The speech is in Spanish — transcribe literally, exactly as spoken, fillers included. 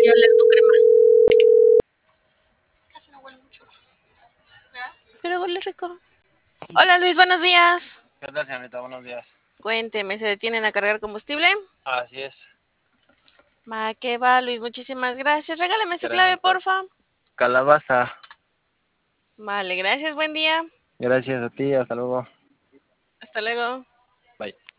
voy a oler tu crema. Casi no huele mucho. ¿verdad? Pero huele rico. Hola Luis, buenos días. ¿Qué tal, señorita? Buenos días. Cuénteme, ¿se detienen a cargar combustible? Así es. Va, que va, Luis, muchísimas gracias. Regálame su clave, Gracias. porfa. Calabaza. Vale, gracias, buen día. Gracias a ti, hasta luego. Hasta luego.